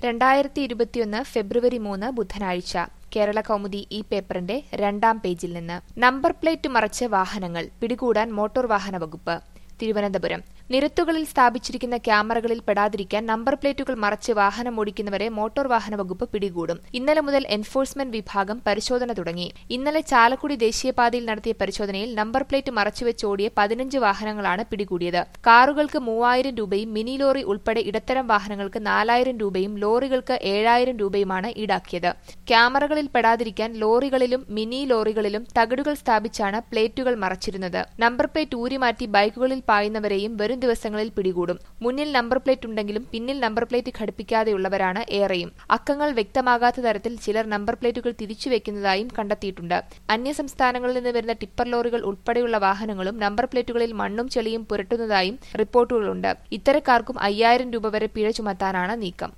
2021 ഫെബ്രുവരി 3 ബുധനാഴ്ച കേരള കൗമുദി ഈ പേപ്പറിന്റെ 2ാം പേജിൽ നിന്ന് നമ്പർ പ്ലേറ്റ് മറച്ച് വാഹനങ്ങൾ പിടികൂടാൻ മോട്ടോർ വാഹന വകുപ്പ്. തിരുവനന്തപുരം നിരത്തുകളിൽ സ്ഥാപിച്ചിരിക്കുന്ന ക്യാമറകളിൽ പെടാതിരിക്കാൻ നമ്പർ പ്ലേറ്റുകൾ മറച്ച് വാഹനം ഓടിക്കുന്നവരെ മോട്ടോർ വാഹന വകുപ്പ് പിടികൂടും. ഇന്നലെ മുതൽ എൻഫോഴ്സ്മെന്റ് വിഭാഗം പരിശോധന തുടങ്ങി. ഇന്നലെ ചാലക്കുടി ദേശീയപാതയിൽ നടത്തിയ പരിശോധനയിൽ നമ്പർ പ്ലേറ്റ് മറച്ചുവെച്ച് ഓടിയ 15 വാഹനങ്ങളാണ് പിടികൂടിയത്. കാറുകൾക്ക് 3000 രൂപയും മിനി ലോറി ഉൾപ്പെടെ ഇടത്തരം വാഹനങ്ങൾക്ക് 4000 രൂപയും ലോറികൾക്ക് 7000 രൂപയുമാണ് ഈടാക്കിയത്. ക്യാമറകളിൽ പെടാതിരിക്കാൻ ലോറികളിലും മിനി ലോറികളിലും തകിടുകൾ സ്ഥാപിച്ചാണ് പ്ലേറ്റുകൾ മറച്ചിരുന്നത്. നമ്പർ പ്ലേറ്റ് ഊരിമാറ്റി ബൈക്കുകളിൽ പായുന്നവരെയും വരും ദിവസങ്ങളിൽ പിടികൂടും. മുന്നിൽ നമ്പർ പ്ലേറ്റ് ഉണ്ടെങ്കിലും പിന്നിൽ നമ്പർ പ്ലേറ്റ് ഘടിപ്പിക്കാതെയുള്ളവരാണ് ഏറെയും. അക്കങ്ങൾ വ്യക്തമാകാത്ത തരത്തിൽ ചിലർ നമ്പർ പ്ലേറ്റുകൾ തിരിച്ചുവെക്കുന്നതായും കണ്ടെത്തിയിട്ടുണ്ട്. അന്യസംസ്ഥാനങ്ങളിൽ നിന്ന് വരുന്ന ടിപ്പർ ലോറികൾ ഉൾപ്പെടെയുള്ള വാഹനങ്ങളും നമ്പർ പ്ലേറ്റുകളിൽ മണ്ണും ചെളിയും പുരട്ടുന്നതായും റിപ്പോർട്ടുകളുണ്ട്. ഇത്തരക്കാർക്കും 5000 രൂപ വരെ പിഴ ചുമത്താനാണ് നീക്കം.